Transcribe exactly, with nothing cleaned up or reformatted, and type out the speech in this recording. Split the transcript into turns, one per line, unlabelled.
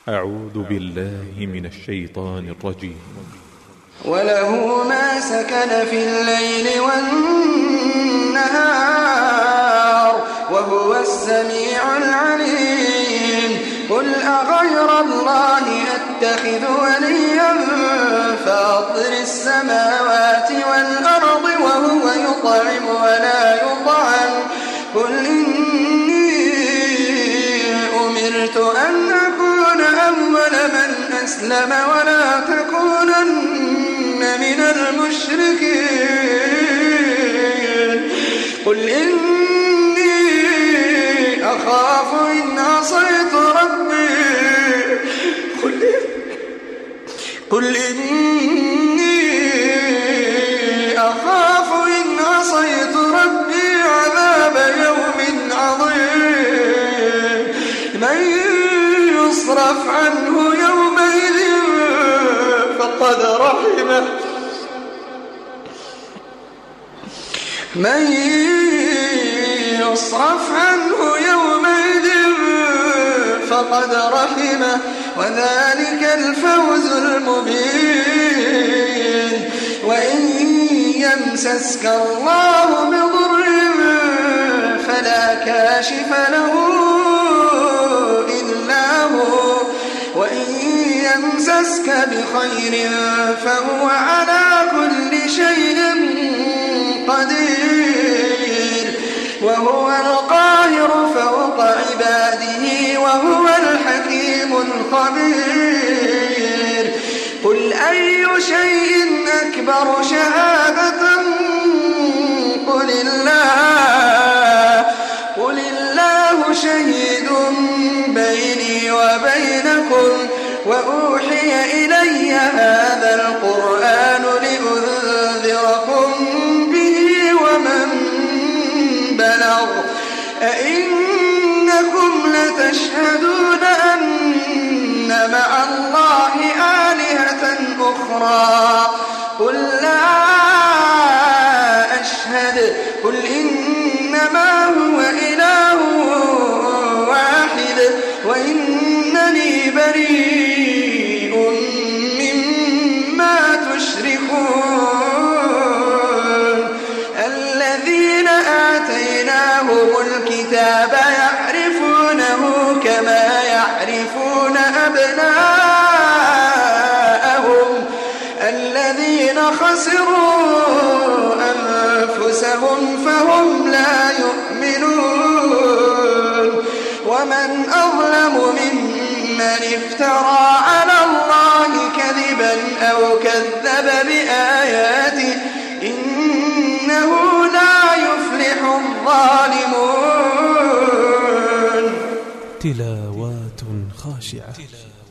أعوذ بالله من الشيطان الرجيم.
وله ما سكن في الليل والنهار وهو السميع العليم. قل أغير الله أتخذ وليا فاطر السماوات والأرض وهو يطعم ولا يطعم. قل إني أمرت أن أكون أول من أسلم ولا تكونن من المشركين. قل إني أخاف إن عصيت ربي قل, قل إني أخاف إن عصيت ربي عذاب يوم عظيم. من يصرف عنه يومئذ فقد رحمه من يصرف عنه يومئذ فقد رحمه وذلك الفوز المبين. وإن يمسسك الله بضر فلا كاشف له إلا هو وإن يمسسك بخير فهو على كل شيء قدير. وهو القاهر فوق عباده وهو الحكيم الخبير. قل أي شيء أكبر شهادة قل الله قل الله شهيد بيني وبينكم وأوحي إلي هذا القرآن لأنذركم به ومن بلغ. أئنكم لتشهدون أن مع الله آلهة أخرى قل لا أشهد. قل إنما هو إله واحد وإنني بريء مما تشركون. الذين آتيناهم الكتاب يعرفونه كما يعرفون أبناءهم الذين خسروا أنفسهم فهم لا يؤمنون. ومن أظلم ممن افترى على الله كذبا أو كذب بآياته إنه لا يفلح الظالمون.
تلاوات خاشعة.